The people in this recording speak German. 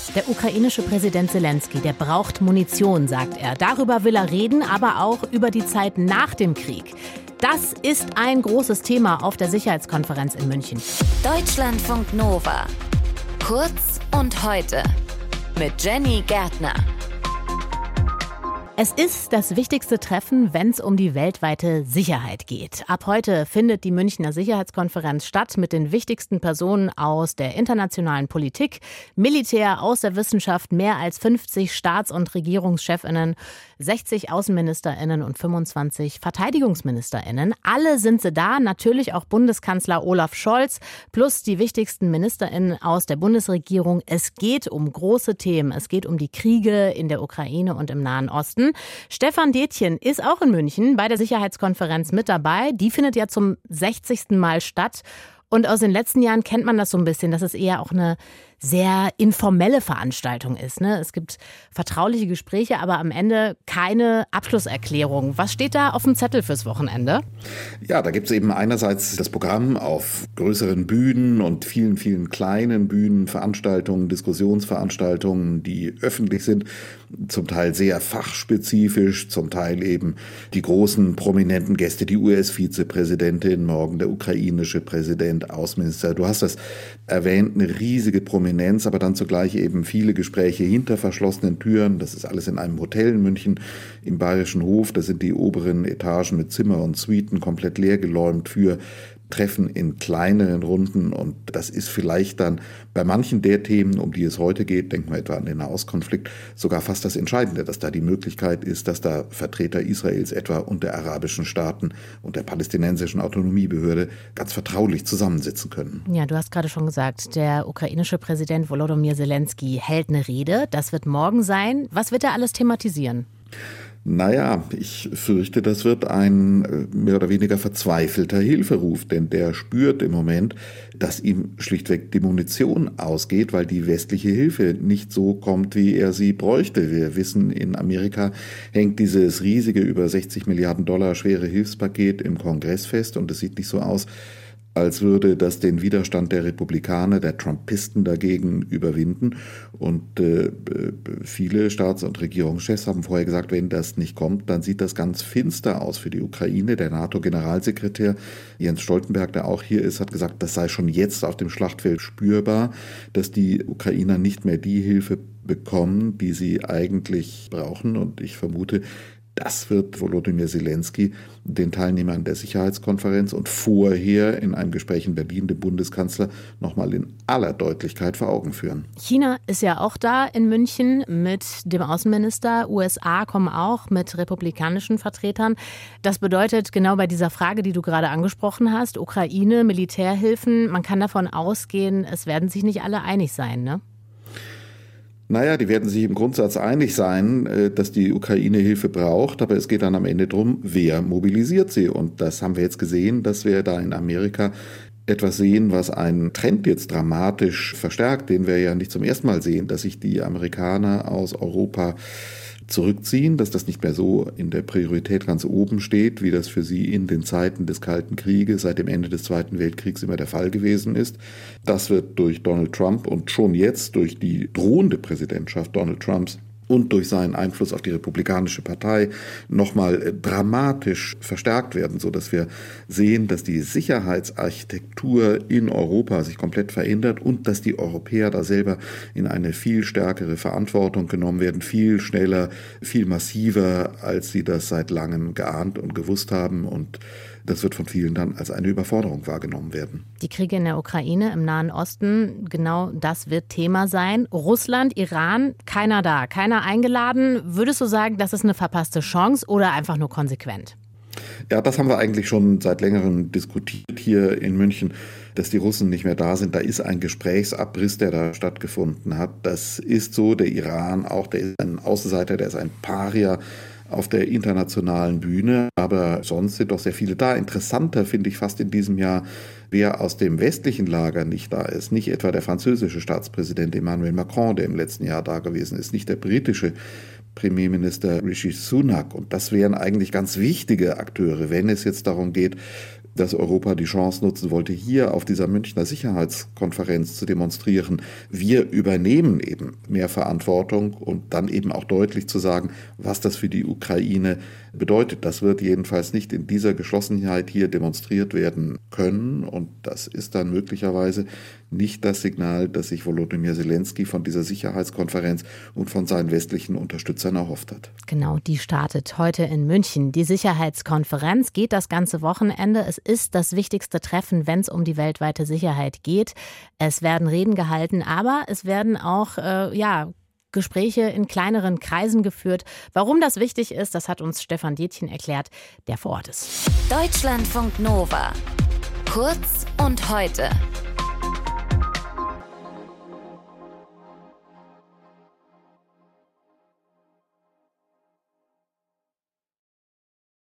Der ukrainische Präsident Selenskyj, der braucht Munition, sagt er. Darüber will er reden, aber auch über die Zeit nach dem Krieg. Das ist ein großes Thema auf der Sicherheitskonferenz in München. Deutschlandfunk Nova. Kurz und heute. Mit Jenny Gärtner. Es ist das wichtigste Treffen, wenn es um die weltweite Sicherheit geht. Ab heute findet die Münchner Sicherheitskonferenz statt mit den wichtigsten Personen aus der internationalen Politik, Militär, aus der Wissenschaft, mehr als 50 Staats- und Regierungschefinnen, 60 Außenministerinnen und 25 Verteidigungsministerinnen. Alle sind sie da, natürlich auch Bundeskanzler Olaf Scholz plus die wichtigsten Ministerinnen aus der Bundesregierung. Es geht um große Themen. Es geht um die Kriege in der Ukraine und im Nahen Osten. Stefan Detjen ist auch in München bei der Sicherheitskonferenz mit dabei. Die findet ja zum 60. Mal statt. Und aus den letzten Jahren kennt man das so ein bisschen, dass es eher auch eine sehr informelle Veranstaltung ist, ne? Es gibt vertrauliche Gespräche, aber am Ende keine Abschlusserklärung. Was steht da auf dem Zettel fürs Wochenende? Ja, da gibt es eben einerseits das Programm auf größeren Bühnen und vielen, vielen kleinen Bühnen, Veranstaltungen, Diskussionsveranstaltungen, die öffentlich sind, zum Teil sehr fachspezifisch, zum Teil eben die großen prominenten Gäste, die US-Vizepräsidentin, morgen der ukrainische Präsident, Außenminister. Du hast das erwähnt, eine riesige Prominenz, aber dann zugleich eben viele Gespräche hinter verschlossenen Türen. Das ist alles in einem Hotel in München im Bayerischen Hof. Da sind die oberen Etagen mit Zimmer und Suiten komplett leergeräumt für Treffen in kleineren Runden. Und das ist vielleicht dann bei manchen der Themen, um die es heute geht, denken wir etwa an den Nahostkonflikt, sogar fast das Entscheidende, dass da die Möglichkeit ist, dass da Vertreter Israels etwa und der arabischen Staaten und der palästinensischen Autonomiebehörde ganz vertraulich zusammensitzen können. Ja, du hast gerade schon gesagt, der ukrainische Präsident Volodymyr Selenskyj hält eine Rede. Das wird morgen sein. Was wird er alles thematisieren? Naja, ich fürchte, das wird ein mehr oder weniger verzweifelter Hilferuf, denn der spürt im Moment, dass ihm schlichtweg die Munition ausgeht, weil die westliche Hilfe nicht so kommt, wie er sie bräuchte. Wir wissen, in Amerika hängt dieses riesige, über 60 Milliarden Dollar schwere Hilfspaket im Kongress fest und es sieht nicht so aus, als würde das den Widerstand der Republikaner, der Trumpisten dagegen überwinden. Und viele Staats- und Regierungschefs haben vorher gesagt, wenn das nicht kommt, dann sieht das ganz finster aus für die Ukraine. Der NATO-Generalsekretär Jens Stoltenberg, der auch hier ist, hat gesagt, das sei schon jetzt auf dem Schlachtfeld spürbar, dass die Ukrainer nicht mehr die Hilfe bekommen, die sie eigentlich brauchen. Und ich vermute, das wird Volodymyr Selenskyj den Teilnehmern der Sicherheitskonferenz und vorher in einem Gespräch in Berlin dem Bundeskanzler nochmal in aller Deutlichkeit vor Augen führen. China ist ja auch da in München mit dem Außenminister. USA kommen auch mit republikanischen Vertretern. Das bedeutet genau bei dieser Frage, die du gerade angesprochen hast, Ukraine, Militärhilfen, man kann davon ausgehen, es werden sich nicht alle einig sein, ne? Naja, die werden sich im Grundsatz einig sein, dass die Ukraine Hilfe braucht, aber es geht dann am Ende darum, wer mobilisiert sie. Und das haben wir jetzt gesehen, dass wir da in Amerika etwas sehen, was einen Trend jetzt dramatisch verstärkt, den wir ja nicht zum ersten Mal sehen, dass sich die Amerikaner aus Europa zurückziehen, dass das nicht mehr so in der Priorität ganz oben steht, wie das für sie in den Zeiten des Kalten Krieges seit dem Ende des Zweiten Weltkriegs immer der Fall gewesen ist. Das wird durch Donald Trump und schon jetzt durch die drohende Präsidentschaft Donald Trumps und durch seinen Einfluss auf die Republikanische Partei nochmal dramatisch verstärkt werden, sodass wir sehen, dass die Sicherheitsarchitektur in Europa sich komplett verändert und dass die Europäer da selber in eine viel stärkere Verantwortung genommen werden, viel schneller, viel massiver, als sie das seit langem geahnt und gewusst haben. Und das wird von vielen dann als eine Überforderung wahrgenommen werden. Die Kriege in der Ukraine, im Nahen Osten, genau das wird Thema sein. Russland, Iran, keiner da, keiner eingeladen. Würdest du sagen, das ist eine verpasste Chance oder einfach nur konsequent? Ja, das haben wir eigentlich schon seit längerem diskutiert hier in München, dass die Russen nicht mehr da sind. Da ist ein Gesprächsabriss, der da stattgefunden hat. Das ist so, der Iran auch, der ist ein Außenseiter, der ist ein Paria auf der internationalen Bühne, aber sonst sind doch sehr viele da. Interessanter finde ich fast in diesem Jahr, wer aus dem westlichen Lager nicht da ist. Nicht etwa der französische Staatspräsident Emmanuel Macron, der im letzten Jahr da gewesen ist, nicht der britische Premierminister Rishi Sunak. Und das wären eigentlich ganz wichtige Akteure, wenn es jetzt darum geht, dass Europa die Chance nutzen wollte, hier auf dieser Münchner Sicherheitskonferenz zu demonstrieren, wir übernehmen eben mehr Verantwortung und dann eben auch deutlich zu sagen, was das für die Ukraine bedeutet. Das wird jedenfalls nicht in dieser Geschlossenheit hier demonstriert werden können und das ist dann möglicherweise nicht das Signal, das sich Volodymyr Zelensky von dieser Sicherheitskonferenz und von seinen westlichen Unterstützern erhofft hat. Genau, die startet heute in München. Die Sicherheitskonferenz geht das ganze Wochenende. Es ist das wichtigste Treffen, wenn es um die weltweite Sicherheit geht. Es werden Reden gehalten, aber es werden auch Gespräche in kleineren Kreisen geführt. Warum das wichtig ist, das hat uns Stefan Detjen erklärt, der vor Ort ist. Deutschlandfunk Nova. Kurz und heute.